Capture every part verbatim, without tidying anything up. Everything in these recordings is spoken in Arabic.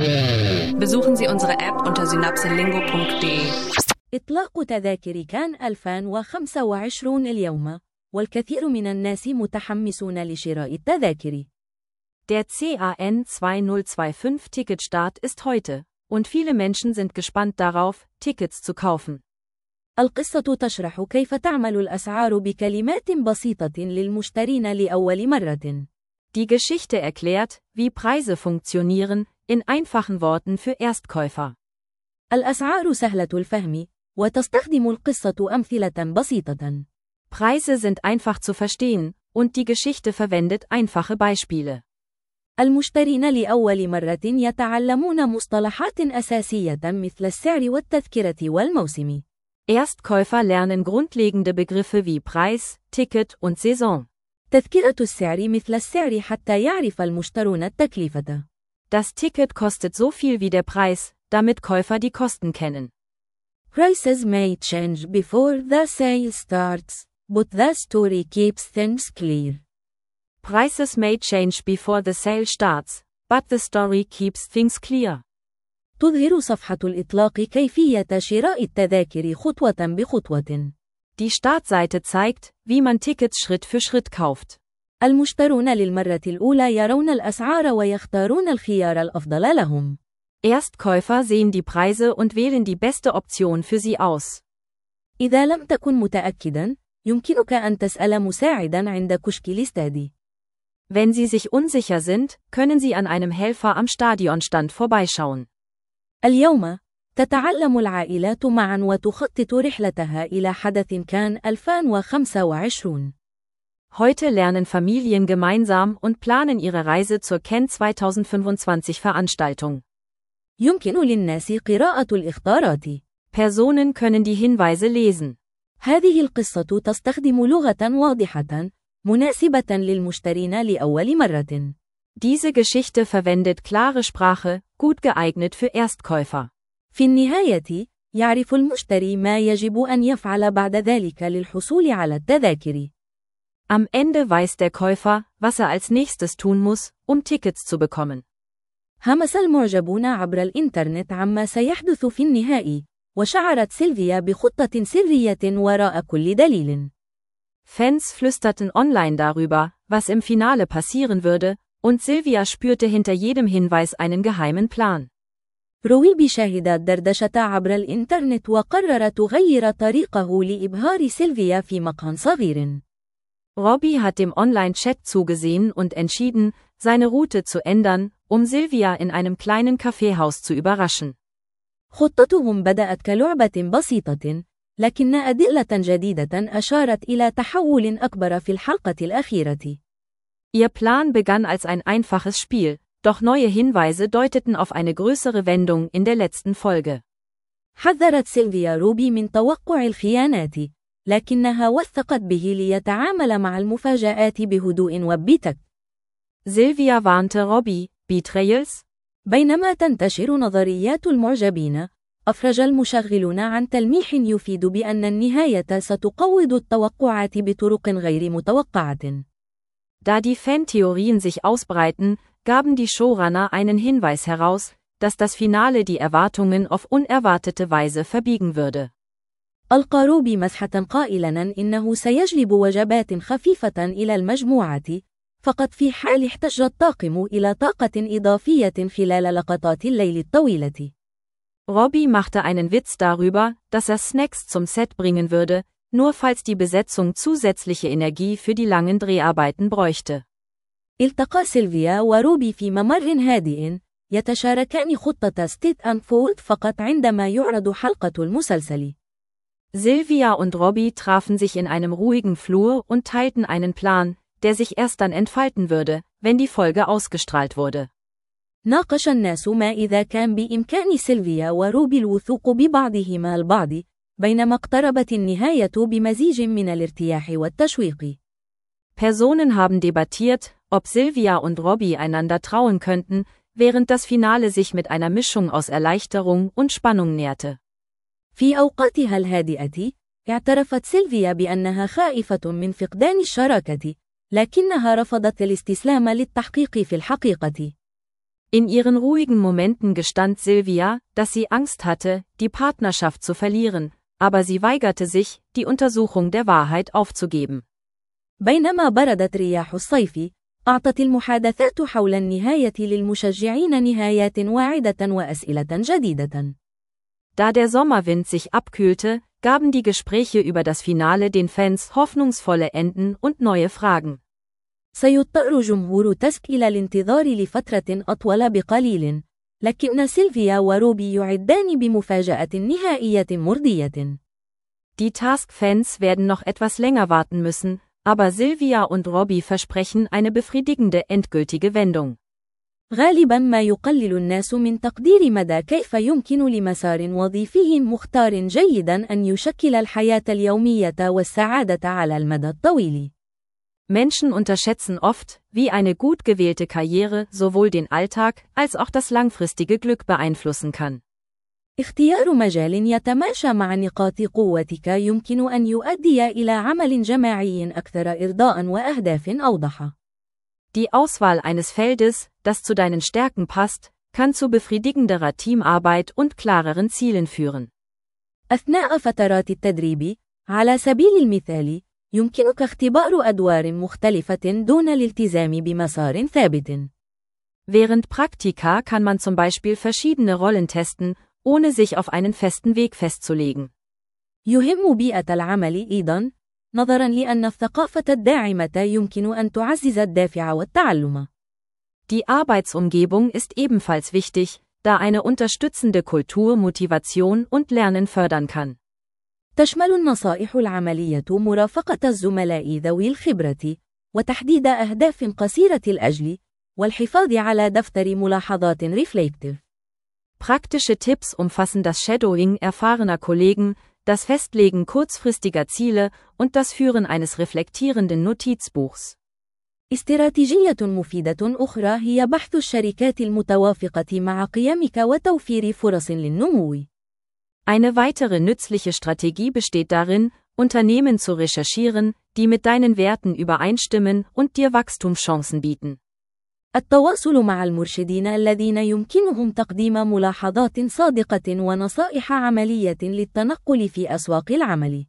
Besuchen Sie unsere App unter synapselingo punkt de. إطلاق تذاكر كان ألفين وخمسة وعشرين اليوم، والكثير من الناس متحمسون لشراء التذاكر. Der C A N zweitausendfünfundzwanzig Ticketstart ist heute, und viele Menschen sind gespannt darauf, Tickets zu kaufen. القصة تشرح كيف تعمل الأسعار بكلمات بسيطة للمشترين لأول مرة. Die Geschichte erklärt, wie Preise funktionieren, in einfachen Worten für Erstkäufer. الأسعار سهلة الفهم، وتستخدم القصة أمثلة بسيطة. Preise sind einfach zu verstehen, und die Geschichte verwendet einfache Beispiele. المشترين لأول مرة يتعلمون مصطلحات أساسية مثل السعر والتذكرة والموسم. Erstkäufer lernen grundlegende Begriffe wie Preis, Ticket und Saison. تذكرة السعر مثل السعر حتى يعرف المشترون التكلفة. Das Ticket kostet so viel wie der Preis, damit Käufer die Kosten kennen. Prices may change before the sale starts, but the story keeps things clear. Prices may change before the sale starts, but the story keeps things clear. تظهر صفحة الإطلاق كيفية شراء التذاكر خطوة بخطوة. Die Startseite zeigt, wie man Tickets Schritt für Schritt kauft. المشترون للمرة الأولى يرون الأسعار ويختارون الخيار الأفضل لهم. Erstkäufer sehen die Preise und wählen die beste Option für sie aus. إذا لم تكن متأكدا، يمكنك أن تسأل مساعدا عند كشك الاستاد. Wenn Sie sich unsicher sind, können Sie an einem Helfer am Stadionstand vorbeischauen. اليوم، تتعلم العائلات معا وتخطط رحلتها إلى حدث كان ألفين وخمسة وعشرين. Heute lernen Familien gemeinsam und planen ihre Reise zur CAN zweitausendfünfundzwanzig Veranstaltung. يمكن للناس قراءة الإخطارات. Personen können die Hinweise lesen. هذه القصة تستخدم لغة واضحة، مناسبة للمشترين لأول مرة. Diese Geschichte verwendet klare Sprache, gut geeignet für Erstkäufer. في النهاية، يعرف المشتري ما يجب أن يفعل بعد ذلك للحصول على التذاكر. Am Ende weiß der Käufer, was er als nächstes tun muss, um Tickets zu bekommen. همس المعجبون عبر الإنترنت عما سيحدث في النهائي، وشعرت سيلفيا بخطة سرية وراء كل دليل. Fans flüsterten online darüber, was im Finale passieren würde, und Silvia spürte hinter jedem Hinweis einen geheimen Plan. روبي شاهدت دردشة عبر الإنترنت وقرر تغير طريقه لإبهار سيلفيا في مقهى صغير. Robbie hat dem Online-Chat zugesehen und entschieden, seine Route zu ändern, um Silvia in einem kleinen Kaffeehaus zu überraschen. خطتهم بدأت كلعبة بسيطة، لكن أدلة جديدة أشارت إلى تحول أكبر في الحلقة الأخيرة. Ihr Plan begann als ein einfaches Spiel, doch neue Hinweise deuteten auf eine größere Wendung in der letzten Folge. حذرت سيلفيا روبي من توقع الخيانات، لكنها وثقت به ليتعامل مع المفاجآت بهدوء وبتكت. Silvia warnte Robbie, Betrayals? بينما تنتشر نظريات المعجبين، أفرج المشغلون عن تلميح يفيد بأن النهاية ستقوض التوقعات بطرق غير متوقعة. Da die Fantheorien sich ausbreiten, gaben die Showrunner einen Hinweis heraus, dass das Finale die Erwartungen auf unerwartete Weise verbiegen würde. ألقى روبي مسحة قائلاً إنه سيجلب وجبات خفيفة إلى المجموعة، فقط في حال احتاج الطاقم إلى طاقة إضافية خلال لقطات الليل الطويلة. Robbie machte einen Witz darüber, dass er Snacks zum Set bringen würde, nur falls die Besetzung zusätzliche Energie für die langen Dreharbeiten bräuchte. التقى سيلفيا وروبي في ممر هادئ، يتشاركان خطة ستيت أند فولد فقط عندما يعرض حلقة المسلسل. Silvia und Robbie trafen sich in einem ruhigen Flur und teilten einen Plan, der sich erst dann entfalten würde, wenn die Folge ausgestrahlt wurde. ناقش الناس ما إذا كان بإمكان سيلفيا وروبي الوثوق ببعضهما البعض، بينما اقتربت النهاية بمزيج من الارتياح والتشويق. Personen haben debattiert, ob Silvia und Robbie einander trauen könnten, während das Finale sich mit einer Mischung aus Erleichterung und Spannung näherte. في أوقاتها الهادئة، اعترفت سيلفيا بأنها خائفة من فقدان الشراكة، لكنها رفضت الاستسلام للتحقيق في الحقيقة. In ihren ruhigen Momenten gestand Sylvia, dass sie Angst hatte, die Partnerschaft zu verlieren, aber sie weigerte sich, die Untersuchung der Wahrheit aufzugeben. بينما بردت رياح الصيف، أعطت المحادثات حول النهاية للمشجعين نهايات واعدة وأسئلة جديدة. Da der Sommerwind sich abkühlte, gaben die Gespräche über das Finale den Fans hoffnungsvolle Enden und neue Fragen. سيضطر جمهور تاسك إلى الانتظار لفترة أطول بقليل، لكن سيلفيا وروبي يعدان بمفاجأة نهائية مرضية. Die Task-Fans werden noch etwas länger warten müssen, aber Sylvia und Robbie versprechen eine befriedigende endgültige Wendung. غالبا ما يقلل الناس من تقدير مدى كيف يمكن لمسار وظيفي مختار جيدا أن يشكل الحياة اليومية والسعادة على المدى الطويل. Menschen unterschätzen oft, wie eine gut gewählte Karriere sowohl den Alltag als auch das langfristige Glück beeinflussen kann. اختيار مجال يتماشى مع نقاط قوتك يمكن أن يؤدي إلى عمل جماعي أكثر إرضاء وأهداف أوضح. Die Auswahl eines Feldes, das zu deinen Stärken passt, kann zu befriedigenderer Teamarbeit und klareren Zielen führen. أثناء فترات التدريب، على سبيل المثال، يمكنك اختبار أدوار مختلفة دون الالتزام بمسار ثابت. Während Praktika kann man zum Beispiel verschiedene Rollen testen, ohne sich auf einen festen Weg festzulegen. يهم بيئة العمل أيضاً، نظراً لأن الثقافة الداعمة يمكن أن تعزز الدافع والتعلم. Die Arbeitsumgebung ist ebenfalls wichtig, da eine unterstützende Kultur Motivation und Lernen fördern kann. تشمل النصائح العملية مرافقة الزملاء ذوي الخبرة، وتحديد أهداف قصيرة الأجل، والحفاظ على دفتر ملاحظات ريفليكتيف. Praktische Tipps umfassen das Shadowing erfahrener Kollegen, das Festlegen kurzfristiger Ziele und das Führen eines reflektierenden Notizbuchs. استراتيجية مفيدة أخرى هي بحث الشركات المتوافقة مع قيمك وتوفير فرص للنمو. Eine weitere nützliche Strategie besteht darin, Unternehmen zu recherchieren, die mit deinen Werten übereinstimmen und dir Wachstumschancen bieten. التواصل مع المرشدين الذين يمكنهم تقديم ملاحظات صادقة ونصائح عملية للتنقل في أسواق العمل.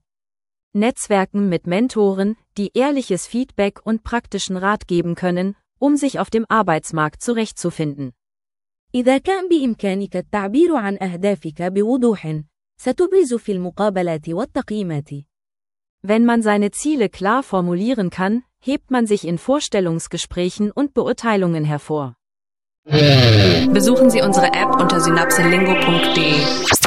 Netzwerken mit Mentoren, die ehrliches Feedback und praktischen Rat geben können, um sich auf dem Arbeitsmarkt zurechtzufinden. إذا كان بإمكانك التعبير عن أهدافك بوضوح، ستبرز في المقابلات والتقييمات. Wenn man seine Ziele klar formulieren kann, hebt man sich in Vorstellungsgesprächen und Beurteilungen hervor. Besuchen Sie unsere App unter synapselingo punkt de.